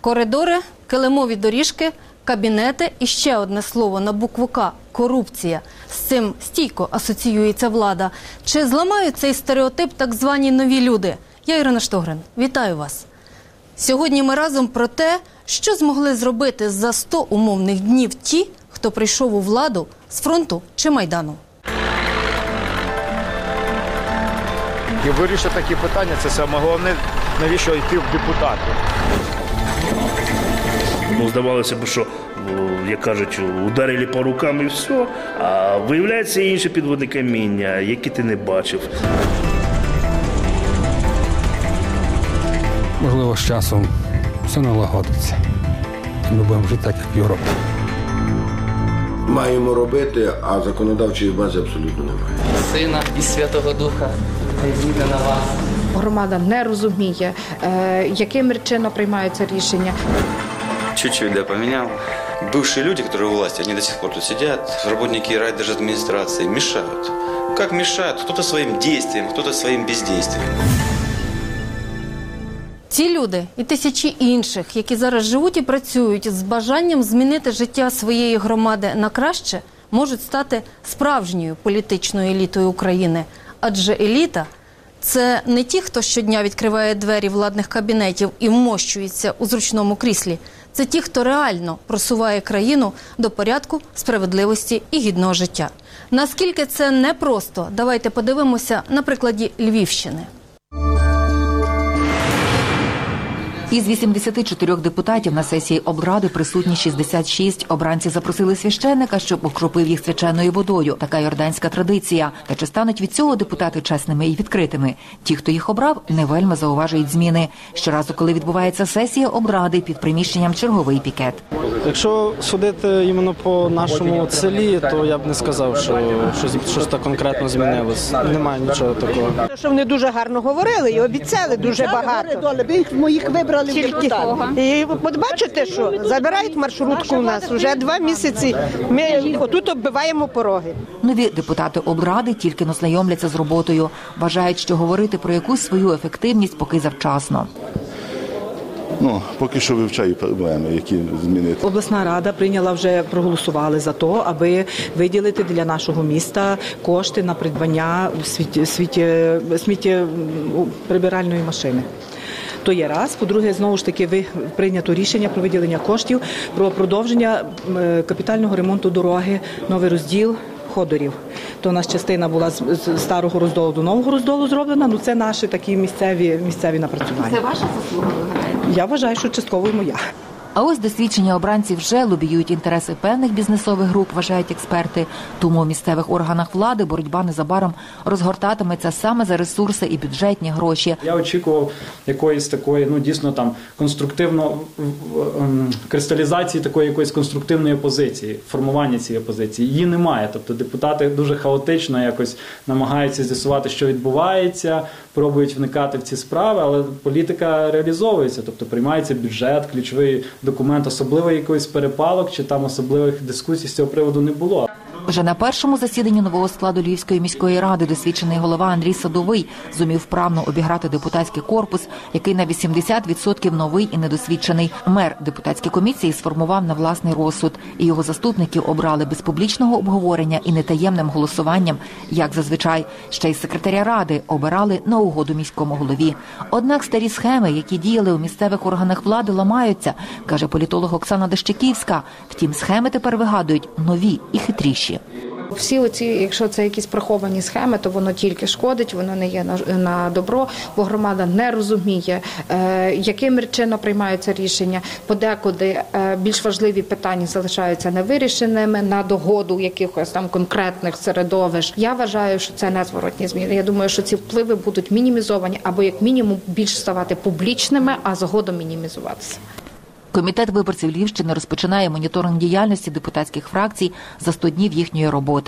Коридори, килимові доріжки, кабінети і ще одне слово на букву «К» – корупція. З цим стійко асоціюється влада. Чи зламають цей стереотип так звані нові люди? Я Ірина Штогрин. Вітаю вас. Сьогодні ми разом про те, що змогли зробити за 100 умовних днів ті, хто прийшов у владу з фронту чи Майдану. І вирішити такі питання – це саме головне, навіщо йти в депутати. Здавалося б, що, як кажуть, ударили по рукам і все, а виявляються інші підводні каміння, які ти не бачив. Можливо, з часом все налагодиться. Ми будемо жити так, як в Європі. Маємо робити, а законодавчої бази абсолютно немає. Сина і Святого Духа, хай зійде на вас. Громада не розуміє, яким чином приймаються рішення. Чуть-чуть, да, поменял. Бывшие люди, которые у власти, они до сих пор тут сидят. Работники райдержадминистрации мешают. Как мешают? Кто-то своим действием, кто-то своим бездействием. Ці люди і тисячі інших, які зараз живуть і працюють з бажанням змінити життя своєї громади на краще, можуть стати справжньою політичною елітою України. Адже еліта – це не ті, хто щодня відкриває двері владних кабінетів і вмощується у зручному кріслі. Це ті, хто реально просуває країну до порядку, справедливості і гідного життя. Наскільки це непросто, давайте подивимося на прикладі Львівщини. Із 84 депутатів на сесії облради присутні 66. Обранці запросили священника, щоб окропив їх свяченою водою. Така йорданська традиція. Та чи стануть від цього депутати чесними і відкритими? Ті, хто їх обрав, не вельми зауважують зміни. Щоразу, коли відбувається сесія облради, під приміщенням черговий пікет. Якщо судити іменно по нашому селі, то я б не сказав, що щось так конкретно змінилось. Немає нічого такого. Що вони дуже гарно говорили і обіцяли дуже багато. Ви їх вибрали в депутати. І от бачите, що забирають маршрутку у нас. Вже 2 місяці ми отут оббиваємо пороги. Нові депутати облради тільки знайомляться з роботою. Вважають, що говорити про якусь свою ефективність поки завчасно. Поки що вивчаю проблеми, які змінити. Обласна рада проголосували за те, аби виділити для нашого міста кошти на придбання сміттєприбиральної машини. То є раз. По-друге, знову ж таки, прийнято рішення про виділення коштів, про продовження капітального ремонту дороги, новий розділ Ходорів. То у нас частина була з старого роздолу до нового роздолу зроблена, це наші такі місцеві напрацювання. Це ваша заслуга, вважаєте? Я вважаю, що частково і моя. А ось досвідчені обранці вже лобіюють інтереси певних бізнесових груп, вважають експерти. Тому у місцевих органах влади боротьба незабаром розгортатиметься саме за ресурси і бюджетні гроші. Я очікував якоїсь такої, дійсно там кристалізації такої якоїсь конструктивної опозиції, формування цієї опозиції. Її немає. Тобто депутати дуже хаотично якось намагаються з'ясувати, що відбувається, пробують вникати в ці справи, але політика реалізовується. Тобто приймається бюджет, ключовий документ, особливо якоїсь перепалок чи там особливих дискусій з цього приводу не було. Вже на першому засіданні нового складу Львівської міської ради досвідчений голова Андрій Садовий зумів вправно обіграти депутатський корпус, який на 80% новий і недосвідчений. Мер депутатської комісії сформував на власний розсуд, і його заступників обрали без публічного обговорення і нетаємним голосуванням, як зазвичай. Ще й секретаря ради обирали на угоду міському голові. Однак старі схеми, які діяли у місцевих органах влади, ламаються, каже політолог Оксана Дещиківська. Втім, схеми тепер вигадують нові і хитріші. Всі оці, якщо це якісь приховані схеми, то воно тільки шкодить, воно не є на добро, бо громада не розуміє, яким чином приймаються рішення. Подекуди більш важливі питання залишаються невирішеними на догоду якихось там конкретних середовищ. Я вважаю, що це незворотні зміни. Я думаю, що ці впливи будуть мінімізовані або як мінімум більш ставати публічними, а згодом мінімізуватися. Комітет виборців Львівщини розпочинає моніторинг діяльності депутатських фракцій за 100 днів їхньої роботи.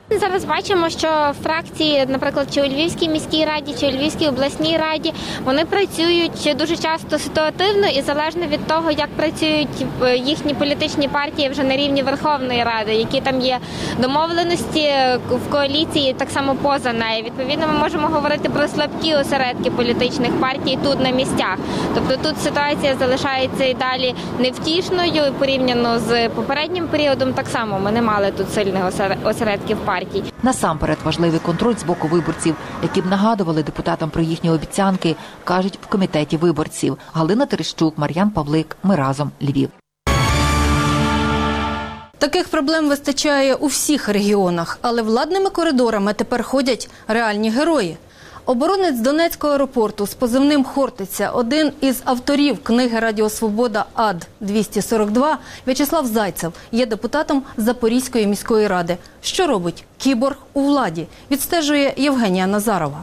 Зараз бачимо, що фракції, наприклад, чи у Львівській міській раді, чи у Львівській обласній раді, вони працюють дуже часто ситуативно і залежно від того, як працюють їхні політичні партії вже на рівні Верховної Ради, які там є домовленості в коаліції, так само поза нею. Відповідно, ми можемо говорити про слабкі осередки політичних партій тут на місцях. Тобто тут ситуація залишається і далі невтішною, порівняно з попереднім періодом так само ми не мали тут сильних осередків партій. Насамперед важливий контроль з боку виборців, які б нагадували депутатам про їхні обіцянки, кажуть в комітеті виборців. Галина Терещук, Мар'ян Павлик. Ми разом. Львів. Таких проблем вистачає у всіх регіонах, але владними коридорами тепер ходять реальні герої. Оборонець Донецького аеропорту з позивним «Хортиця», один із авторів книги «Радіо Свобода АД-242» В'ячеслав Зайцев є депутатом Запорізької міської ради. Що робить кіборг у владі? Відстежує Євгенія Назарова.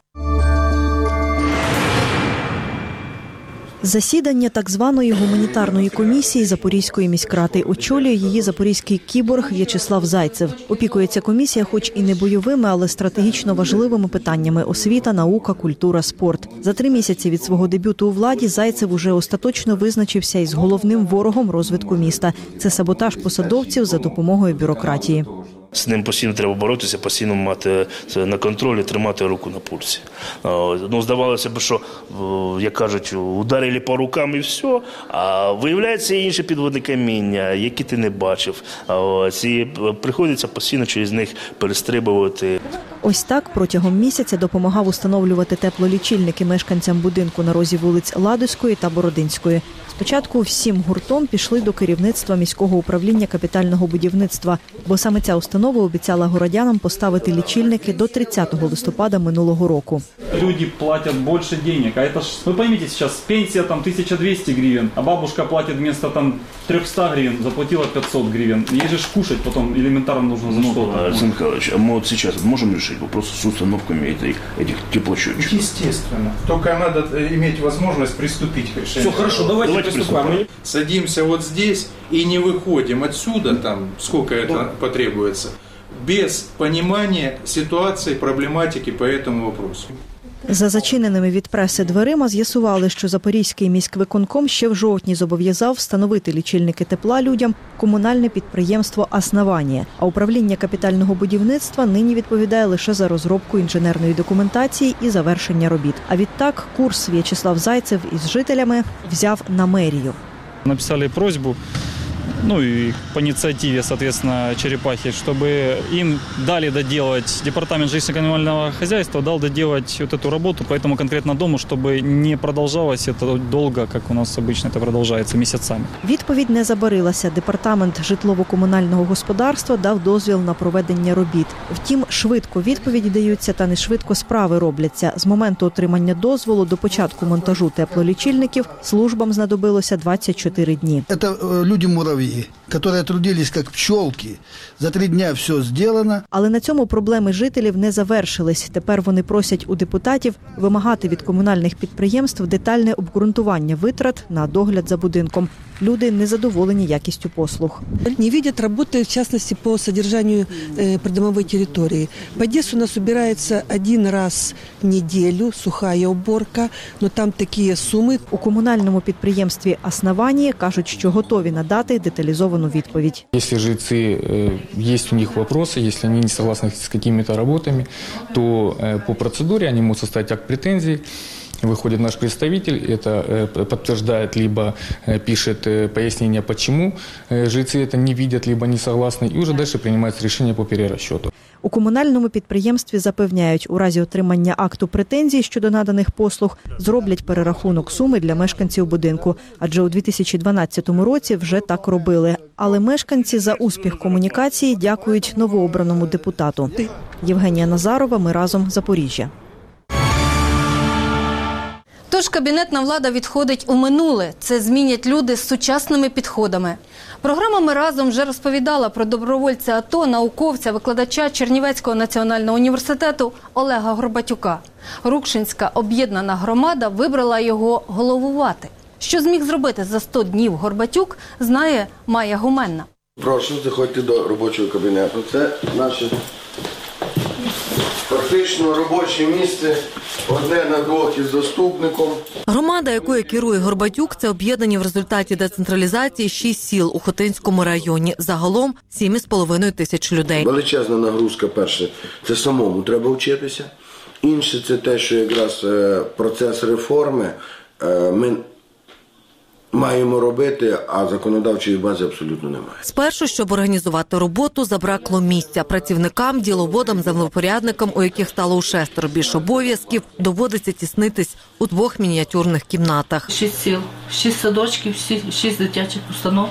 Засідання так званої гуманітарної комісії Запорізької міськради. Очолює її запорізький кіборг В'ячеслав Зайцев. Опікується комісія хоч і не бойовими, але стратегічно важливими питаннями – освіта, наука, культура, спорт. За 3 місяці від свого дебюту у владі Зайцев уже остаточно визначився із головним ворогом розвитку міста – це саботаж посадовців за допомогою бюрократії. З ним постійно треба боротися, постійно мати це на контролі, тримати руку на пульсі. Здавалося б, що, як кажуть, ударили по рукам і все, а виявляється інші підводні каміння, які ти не бачив. І приходиться постійно через них перестрибувати. Ось так протягом місяця допомагав установлювати теплолічильники мешканцям будинку на розі вулиць Ладозької та Бородинської. Спочатку всім гуртом пішли до керівництва міського управління капітального будівництва, бо саме ця установа обіцяла городянам поставити лічильники до 30 листопада минулого року. Люди платять більше грошей, а це ж, ви розумієте, зараз пенсія там 1200 гривень, а бабушка платить вместо там 300 гривень, заплатила 500 гривень. Їй же ж кушать потім елементарно нужно за що-то. Александр Михайлович, а мы вот сейчас можем решить вопрос с установками этих теплосчетчиков? Естественно. Только надо иметь возможность приступить к решению. Все хорошо, давайте приступаем. Садимся вот здесь и не выходим отсюда, там, сколько это потребуется, без понимания ситуации, проблематики по этому вопросу. За зачиненими від преси дверима з'ясували, що Запорізький міськвиконком ще в жовтні зобов'язав встановити лічильники тепла людям комунальне підприємство «Основання». А управління капітального будівництва нині відповідає лише за розробку інженерної документації і завершення робіт. А відтак курс В'ячеслав Зайцев із жителями взяв на мерію. Написали просьбу, и по инициативе, соответственно, Черепахи, чтобы им дали доделать, департамент жилищно-коммунального хозяйства дал доделать вот эту работу по этому конкретно дому, чтобы не продолжалось это долго, как у нас обычно это продолжается, месяцами. Відповідь не забарилася. Департамент житлово-комунального господарства дав дозвіл на проведення робіт. Втім, швидко відповіді даються та не швидко справи робляться. З моменту отримання дозволу до початку монтажу теплолічильників службам знадобилося 24 дні. Це люди-муравьи, які трудились як пчелки. За 3 дні все зроблено. Але на цьому проблеми жителів не завершились. Тепер вони просять у депутатів вимагати від комунальних підприємств детальне обґрунтування витрат на догляд за будинком. Люди незадоволені якістю послуг. Не видят работы, в частности, по содержанию придомовой территории. Подъезд у нас убирается 1 раз в неделю, сухая уборка, но там такі суми. У комунальному підприємстві «Основання» кажуть, що готові надати деталізовану відповідь. Якщо жильці, є у них вопроси, якщо вони не согласны з якимись роботами, то по процедурі вони можуть составити акт претензій. Выходит наш представитель, это подтверждает, либо пишет пояснение, почему жильцы это не видят, либо не согласны, и уже дальше принимается решение по перерасчету. У комунальному підприємстві запевняють, у разі отримання акту претензій щодо наданих послуг зроблять перерахунок суми для мешканців будинку. Адже у 2012 році вже так робили. Але мешканці за успіх комунікації дякують новообраному депутату. Євгенія Назарова, ми разом, Запоріжжя. Тож кабінетна влада відходить у минуле. Це змінять люди з сучасними підходами. Програма «Ми разом» вже розповідала про добровольця АТО, науковця, викладача Чернівецького національного університету Олега Горбатюка. Рукшинська об'єднана громада вибрала його головувати. Що зміг зробити за 100 днів Горбатюк, знає Майя Гуменна. Прошу, заходьте до робочого кабінету. Це наші Фактично робоче місце одне на двох із заступником. Громада, якою керує Горбатюк, це об'єднані в результаті децентралізації 6 сіл у Хотинському районі. Загалом 7,5 тисяч людей. Величезна нагрузка, перше, це самому треба вчитися. Інше, це те, що якраз процес реформи ми маємо робити, а законодавчої бази абсолютно немає. Спершу, щоб організувати роботу, забракло місця. Працівникам, діловодам, землепорядникам, у яких стало у 6 більше обов'язків, доводиться тіснитись у 2 мініатюрних кімнатах. 6 сіл, 6 садочків, 6 дитячих установ,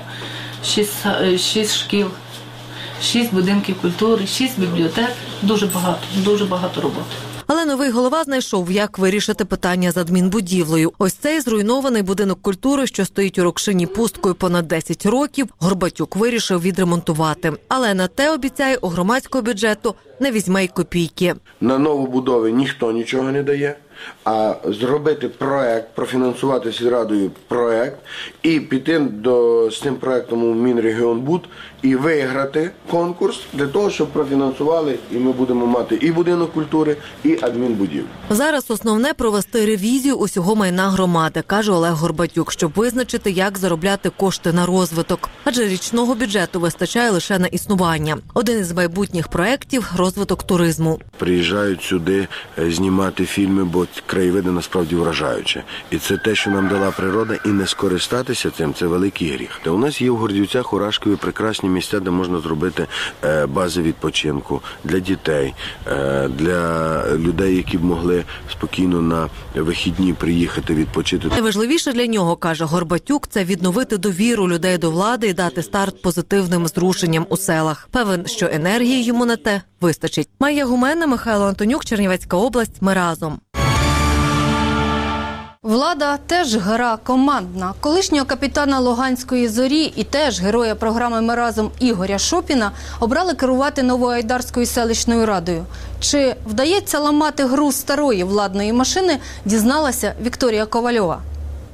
6 шкіл, 6 будинків культури, 6 бібліотек. Дуже багато роботи. Але новий голова знайшов, як вирішити питання з адмінбудівлею. Ось цей зруйнований будинок культури, що стоїть у Рокшині пусткою понад 10 років, Горбатюк вирішив відремонтувати. Але на те, обіцяє, у громадського бюджету не візьме й копійки. На новобудови ніхто нічого не дає, а зробити проект, профінансувати сільрадою проект і піти з цим проектом у Мінрегіонбуд і виграти конкурс для того, щоб профінансували, і ми будемо мати і будинок культури, і адмінбудівлю. Зараз основне – провести ревізію усього майна громади, каже Олег Горбатюк, щоб визначити, як заробляти кошти на розвиток. Адже річного бюджету вистачає лише на існування. Один із майбутніх проєктів – розвиток туризму. Приїжджають сюди знімати фільми, бо краєвиди насправді вражаючі. І це те, що нам дала природа, і не скористатися цим – це великий гріх. У нас є в Гордіївцях, у Рашкові прекрасні місця, де можна зробити бази відпочинку для дітей, для людей, які б могли спокійно на вихідні приїхати відпочити. Найважливіше для нього, каже Горбатюк, це відновити довіру людей до влади і дати старт позитивним зрушенням у селах. Певен, що енергії йому на те вистачить. Майя Гумена, Михайло Антонюк, Чернівецька область. Ми разом. Влада теж гра командна. Колишнього капітана Луганської «Зорі» і теж героя програми «Ми разом» Ігоря Шопіна обрали керувати Новоайдарською селищною радою. Чи вдається ламати гру старої владної машини, дізналася Вікторія Ковальова.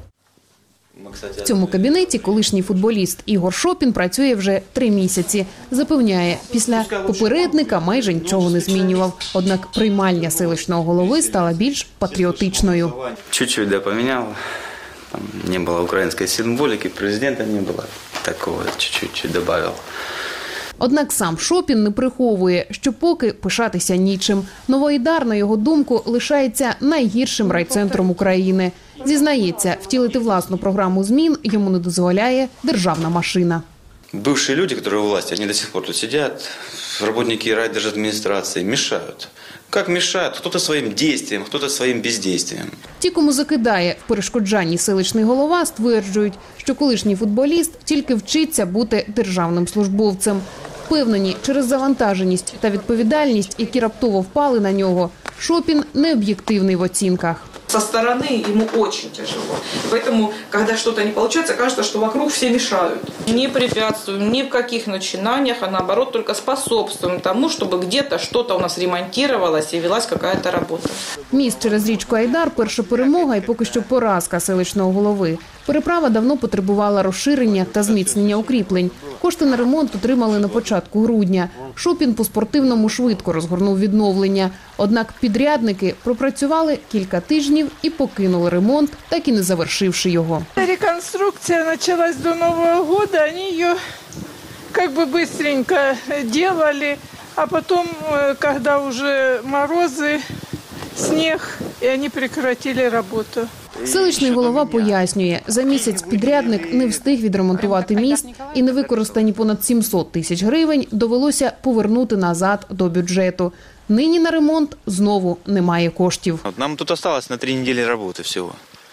В цьому кабінеті колишній футболіст Ігор Шопін працює вже 3 місяці. Запевняє, після попередника майже нічого не змінював. Однак приймальня селищного голови стала більш патріотичною. Чуть-чуть, да, поміняв. Там не було української символіки, президента не було. Такого чуть-чуть додав. Однак сам Шопін не приховує, що поки пишатися нічим. Новоайдар, на його думку, лишається найгіршим райцентром України. Зізнається, втілити власну програму змін йому не дозволяє державна машина. Бывшие люди, которые у власти, они до сих пор тут сидят, работники райдержадминистрации, мешают. Как мешают? Кто-то своим действием, кто-то своим бездействием. Ті, кому закидає в перешкоджанні селищний голова, стверджують, що колишній футболіст тільки вчиться бути державним службовцем. Впевнені, через завантаженість та відповідальність, які раптово впали на нього, Шопін не об'єктивний в оцінках. Со стороны ему очень тяжело. Поэтому, когда что-то не получается, кажется, что вокруг все мешают. Не препятствуем ни в каких начинаниях, а наоборот только способствуем тому, чтобы где-то что-то у нас ремонтировалось и велась какая-то работа. Міст через річку Айдар – перша перемога і поки що поразка селищного голови. Переправа давно потребувала розширення та зміцнення укріплень. Кошти на ремонт отримали на початку грудня. Шопін по-спортивному швидко розгорнув відновлення. Однак підрядники пропрацювали кілька тижнів і покинули ремонт, так і не завершивши його. Реконструкция началась до Нового года, они ее как бы быстренько делали, а потом, когда уже морозы, снег, и они прекратили работу. Селищний голова пояснює, за місяць підрядник не встиг відремонтувати міст і невикористані понад 700 тисяч гривень довелося повернути назад до бюджету. Нині на ремонт знову немає коштів. Нам тут осталось на 3 недели работы всего.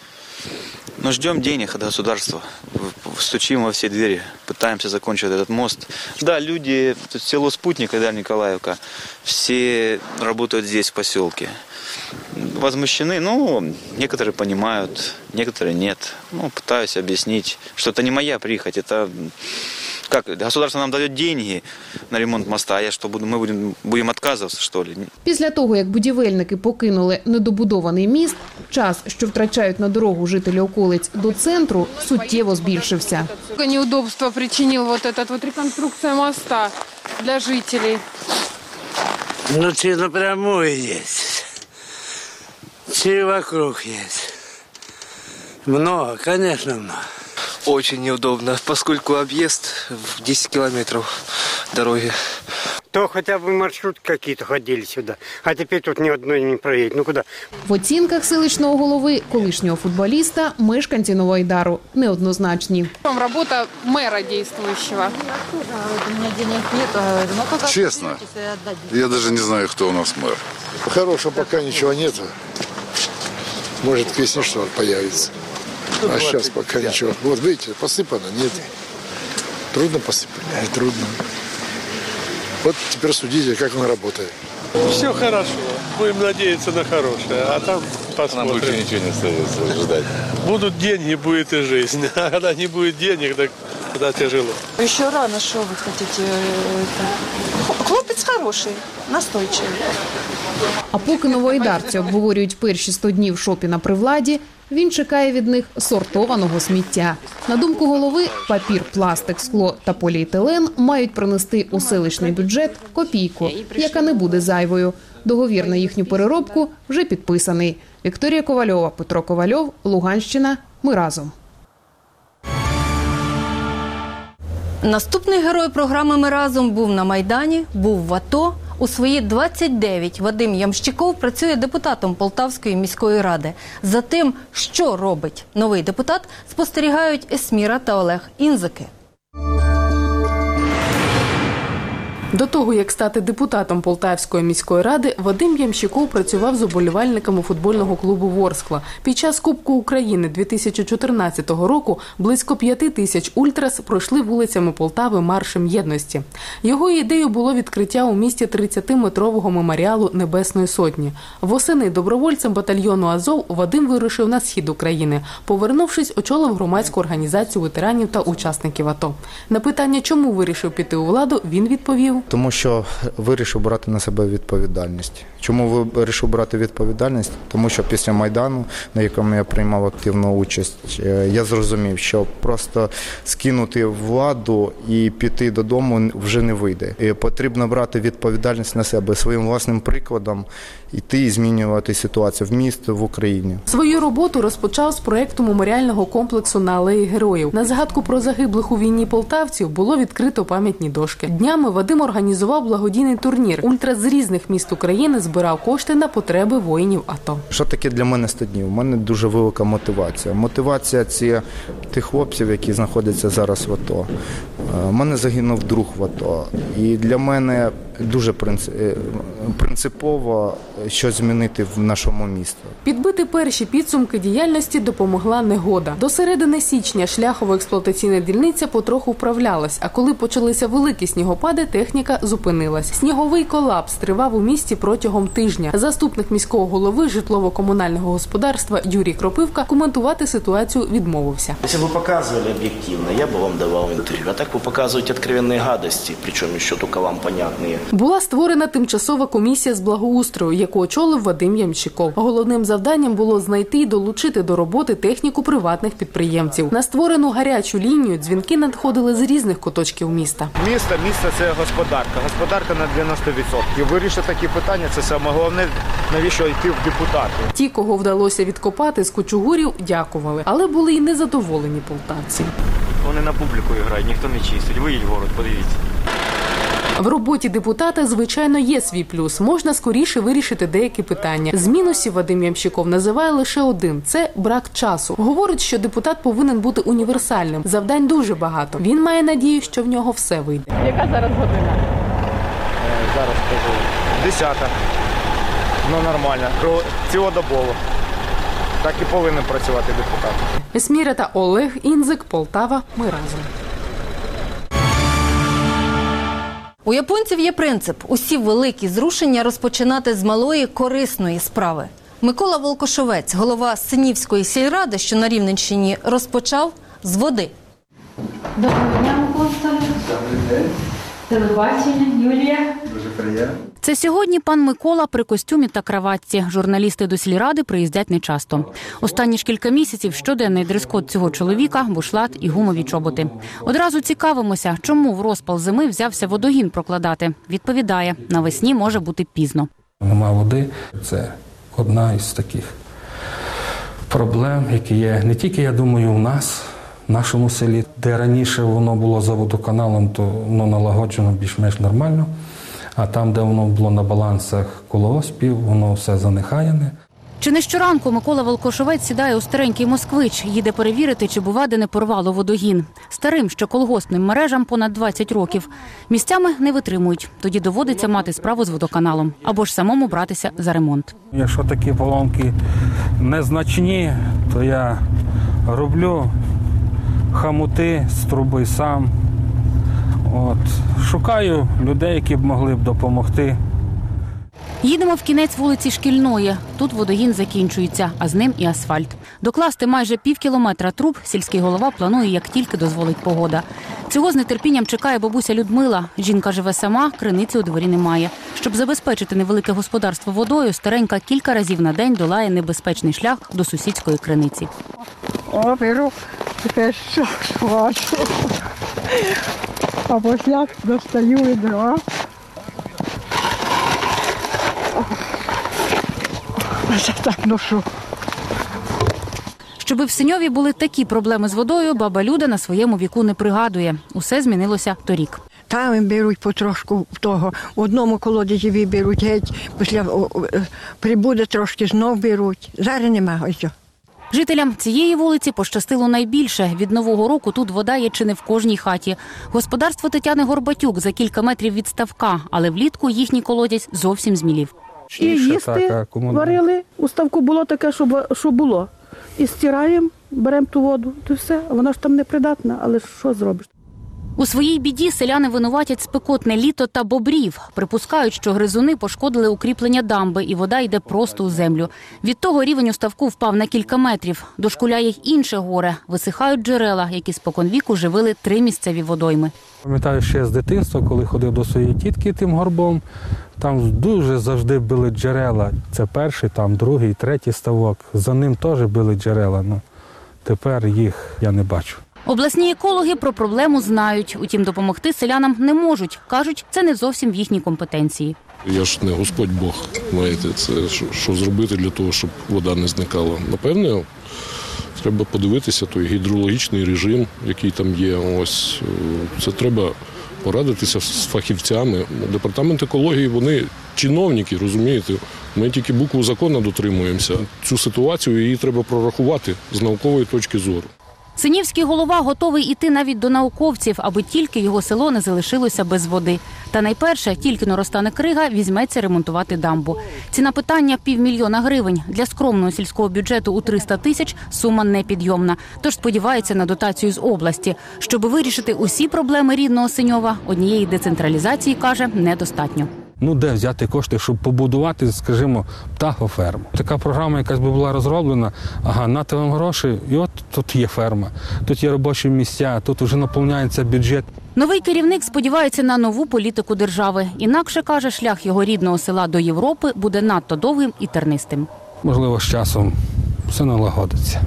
Но ждем денег от государства. Стучим во все двери, пытаемся закончить этот мост. Да, люди, тут село Спутник, Айдар Николаевка, все работают здесь, в поселке. Возмущены, ну, некоторые понимают, некоторые нет. Ну, пытаюсь объяснить, что это не моя прихоть, это... Как, государство нам дает деньги на ремонт моста, а я что, мы будем отказываться, что ли? Після того, як будівельники покинули недобудований міст, час, що втрачають на дорогу жителі околиць до центру, суттєво збільшився. Неудобство причинил вот эта вот реконструкция моста для жителей. Ну, чи напрямую есть, чи вокруг есть. Много, конечно, много. Очень неудобно, поскольку объезд в 10 километров дороги. То хотя бы маршрут какие-то ходили сюда, а теперь тут ни одной не проедет. Ну куда? В оцінках селищного голови, колишнього футболіста, мешканці Новоайдару неоднозначні. Работа мэра действующего. Честно, я даже не знаю, кто у нас мэр. Хорошего пока ничего нету. Может, к весне что-то появится. А сейчас пока ничего. Вот видите, посыпано, нет. Трудно посыпать, трудно. Вот теперь судите, как он работает. Все хорошо. Будем надеяться на хорошее. А там посмотрим. Нам больше ничего не остается ждать. Будут деньги, будет и жизнь. А когда не будет денег, так тогда тяжело. Еще рано, что вы хотите. Хлопец хороший, настойчивый. А поки новоайдарці обговорюють перші 100 днів Шопіна при владі, він чекає від них сортованого сміття. На думку голови, папір, пластик, скло та поліетилен мають принести у селищний бюджет копійку, яка не буде зайвою. Договір на їхню переробку вже підписаний. Вікторія Ковальова, Петро Ковальов, Луганщина. Ми разом. Наступний герой програми «Ми разом» був на Майдані, був в АТО. У свої 29 Вадим Ямщиков працює депутатом Полтавської міської ради. За тим, що робить новий депутат, спостерігають Есміра та Олег Інзики. До того, як стати депутатом Полтавської міської ради, Вадим Ямщиков працював з уболівальниками футбольного клубу «Ворскла». Під час Кубку України 2014 року близько 5 тисяч ультрас пройшли вулицями Полтави маршем єдності. Його ідеєю було відкриття у місті 30-метрового меморіалу Небесної Сотні. Восени добровольцем батальйону «Азов» Вадим вирушив на схід України. Повернувшись, очолив громадську організацію ветеранів та учасників АТО. На питання, чому вирішив піти у владу, він відповів: тому що вирішив брати на себе відповідальність. Чому вирішив брати відповідальність? Тому що після Майдану, на якому я приймав активну участь, я зрозумів, що просто скинути владу і піти додому вже не вийде. І потрібно брати відповідальність на себе, своїм власним прикладом йти і змінювати ситуацію в місті, в Україні. Свою роботу розпочав з проєкту меморіального комплексу на Алеї Героїв. На згадку про загиблих у війні полтавців було відкрито пам'ятні дошки. Днями Вадим організував благодійний турнір. Ультрас з різних міст України збирав кошти на потреби воїнів АТО. Що таке для мене 100 днів? У мене дуже велика мотивація. Мотивація – це тих хлопців, які знаходяться зараз в АТО. У мене загинув друг в АТО. І для мене дуже принципово щось змінити в нашому місті. Підбити перші підсумки діяльності допомогла негода. До середини січня шляхово-експлуатаційна дільниця потроху вправлялась, а коли почалися великі снігопади, техніка зупинилась. Сніговий колапс тривав у місті протягом тижня. Заступник міського голови житлово-комунального господарства Юрій Кропивка коментувати ситуацію відмовився. Якщо б ви показували об'єктивно, я б вам давав інтерв'ю. А так ви показуєте відкровенні гадості, причому ще тільки вам понятні. Була створена тимчасова комісія з благоустрою, яку очолив Вадим Ямщиков. Головним завданням було знайти і долучити до роботи техніку приватних підприємців. На створену гарячу лінію дзвінки надходили з різних куточків міста. Місто – це господарка. Господарка на 90%. Вирішити такі питання – це саме головне, навіщо йти в депутати. Ті, кого вдалося відкопати з кучугурів, дякували. Але були й незадоволені полтавці. Вони на публіку грають, ніхто не чистить. Виїдь в город, подивіться. В роботі депутата, звичайно, є свій плюс. Можна скоріше вирішити деякі питання. З мінусів Вадим Ямщиков називає лише один – це брак часу. Говорить, що депутат повинен бути універсальним. Завдань дуже багато. Він має надію, що в нього все вийде. Яка зараз година? Зараз скажу. 10-та. Ну, нормально. Цілодобово. Так і повинен працювати депутат. Есміра та Олег Інзик, Полтава. Ми разом. У японців є принцип – усі великі зрушення розпочинати з малої корисної справи. Микола Волкошовець, голова Синівської сільради, що на Рівненщині, розпочав з води. Доброго дня, Микола. Добрий день. Телебачення, Юлія. Дуже приємно. Це сьогодні пан Микола при костюмі та краватці. Журналісти до сільради приїздять нечасто. Останні ж кілька місяців щоденний дрес-код цього чоловіка – бушлат і гумові чоботи. Одразу цікавимося, чому в розпал зими взявся водогін прокладати. Відповідає, навесні може бути пізно. Нема води – це одна із таких проблем, які є не тільки, я думаю, у нас, в нашому селі. Де раніше воно було за водоканалом, то воно налагоджено більш-менш нормально. А там, де воно було на балансах колгоспів, воно все занехаяне. Чи не щоранку Микола Волкошовець сідає у старенький «Москвич», їде перевірити, чи бува де не порвало водогін. Старим, що колгоспним мережам понад 20 років. Місцями не витримують, тоді доводиться мати справу з водоканалом або ж самому братися за ремонт. Якщо такі поломки незначні, то я роблю хамути з труби сам. Шукаю людей, які б могли б допомогти. Їдемо в кінець вулиці Шкільної. Тут водогін закінчується, а з ним і асфальт. Докласти майже півкілометра труб сільський голова планує, як тільки дозволить погода. Цього з нетерпінням чекає бабуся Людмила. Жінка живе сама, криниці у дворі немає. Щоб забезпечити невелике господарство водою, старенька кілька разів на день долає небезпечний шлях до сусідської криниці. Беру, тепер що бачу. А після достаю відро. Ось так ношу. Щоби в Синьові були такі проблеми з водою, баба Люда на своєму віку не пригадує. Усе змінилося торік. Там беруть потрошку того. В одному колодязі виберуть геть, після прибуде трошки знов беруть. Зараз нема ось. Жителям цієї вулиці пощастило найбільше. Від Нового року тут вода є чи не в кожній хаті. Господарство Тетяни Горбатюк за кілька метрів від ставка, але влітку їхній колодязь зовсім змілів. І їсти варили, у ставку було таке, що було. І стираємо, беремо ту воду, то все. Вона ж там непридатна, але що зробиш? У своїй біді селяни винуватять спекотне літо та бобрів. Припускають, що гризуни пошкодили укріплення дамби і вода йде просто у землю. Від того рівень у ставку впав на кілька метрів. Дошкуляє й інше горе. Висихають джерела, які споконвіку живили 3 місцеві водойми. Пам'ятаю ще з дитинства, коли ходив до своєї тітки тим горбом, там дуже завжди били джерела. Це перший, там другий, третій ставок. За ним теж били джерела. Тепер їх я не бачу. Обласні екологи про проблему знають. Утім, допомогти селянам не можуть. Кажуть, це не зовсім в їхній компетенції. Я ж не Господь Бог, знаєте, це що зробити для того, щоб вода не зникала. Напевне, треба подивитися той гідрологічний режим, який там є. Ось це треба порадитися з фахівцями. Департамент екології, вони чиновники, розумієте, ми тільки букву закону дотримуємося. Цю ситуацію її треба прорахувати з наукової точки зору. Синівський голова готовий іти навіть до науковців, аби тільки його село не залишилося без води. Та найперше, тільки но розтане крига, візьметься ремонтувати дамбу. Ціна питання – 500 000 гривень. Для скромного сільського бюджету у 300 000 сума непідйомна. Тож сподівається на дотацію з області. Щоб вирішити усі проблеми рідного Синьова, однієї децентралізації, каже, недостатньо. Де взяти кошти, щоб побудувати, скажімо, птахоферму? Така програма якась би була розроблена, нате вам гроші, і от тут є ферма, тут є робочі місця, тут вже наповняється бюджет. Новий керівник сподівається на нову політику держави. Інакше, каже, шлях його рідного села до Європи буде надто довгим і тернистим. Можливо, з часом все налагодиться,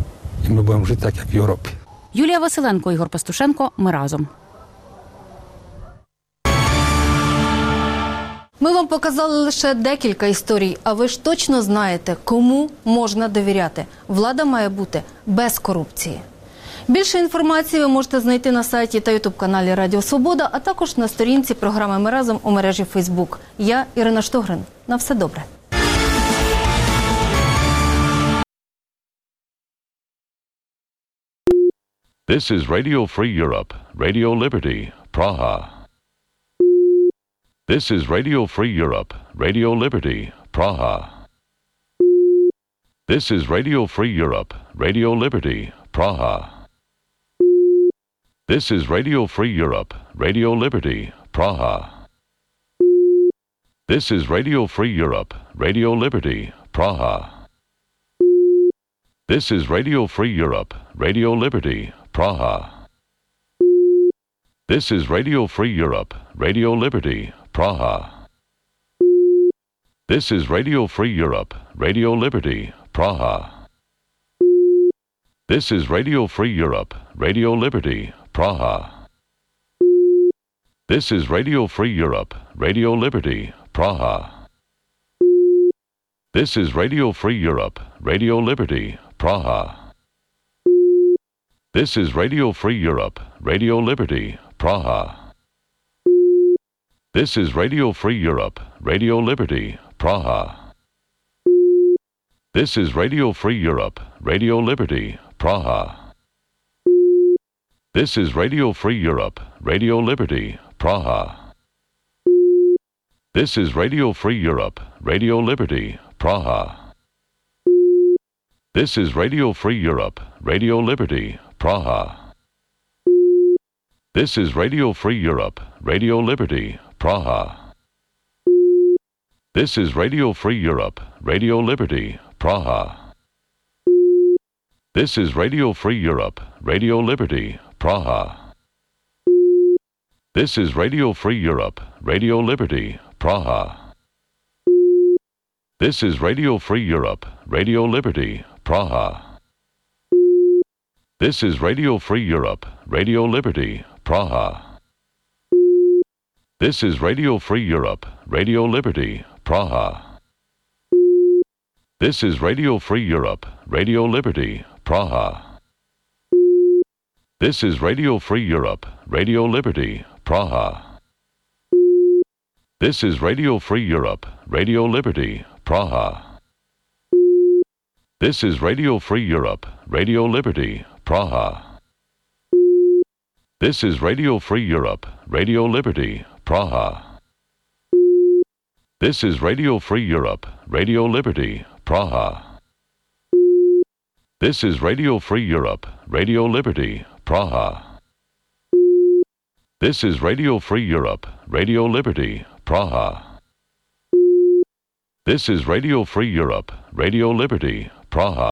і ми будемо жити так, як в Європі. Юлія Василенко, Ігор Пастушенко. Ми разом. Ми вам показали лише декілька історій, а ви ж точно знаєте, кому можна довіряти. Влада має бути без корупції. Більше інформації ви можете знайти на сайті та ютуб-каналі Радіо Свобода, а також на сторінці програми «Ми разом» у мережі Фейсбук. Я Ірина Штогрин. На все добре. This is Radio Free Europe, Radio Liberty, Praha. This is Radio Free Europe, Radio Liberty, Praha. This is Radio Free Europe, Radio Liberty, Praha. This is Radio Free Europe, Radio Liberty, Praha. This is Radio Free Europe, Radio Liberty, Praha. This is Radio Free Europe, Radio Liberty, Praha. This is Radio Free Europe, Radio Liberty, Praha. This is Radio Free Europe, Radio Liberty, Praha. This is Radio Free Europe, Radio Liberty, Praha. This is Radio Free Europe, Radio Liberty, Praha. This is Radio Free Europe, Radio Liberty, Praha. This is Radio Free Europe, Radio Liberty, Praha. This is Radio Free Europe, Radio Liberty, Praha. This is Radio Free Europe, Radio Liberty, Praha. This is Radio Free Europe, Radio Liberty, Praha. This is Radio Free Europe, Radio Liberty, Praha. This is Radio Free Europe, Radio Liberty, Praha. This is Radio Free Europe, Radio Liberty, Praha. This is Radio Free Europe, Radio Liberty, Praha. This is Radio Free Europe, Radio Liberty, Praha. This is Radio Free Europe, Radio Liberty, Praha. This is Radio Free Europe, Radio Liberty, Praha. This is Radio Free Europe, Radio Liberty, Praha. This is Radio Free Europe, Radio Liberty, Praha. This is Radio Free Europe, Radio Liberty, Praha. This is Radio Free Europe, Radio Liberty, Praha. This is Radio Free Europe, Radio Liberty, Praha. This is Radio Free Europe, Radio Liberty, Praha. This is Radio Free Europe, Radio Liberty, Praha. This is Radio Free Europe, Radio Liberty, Praha. This is Radio Free Europe, Radio Liberty, Praha. This is Radio Free Europe, Radio Liberty, Praha. This is Radio Free Europe, Radio Liberty, Praha.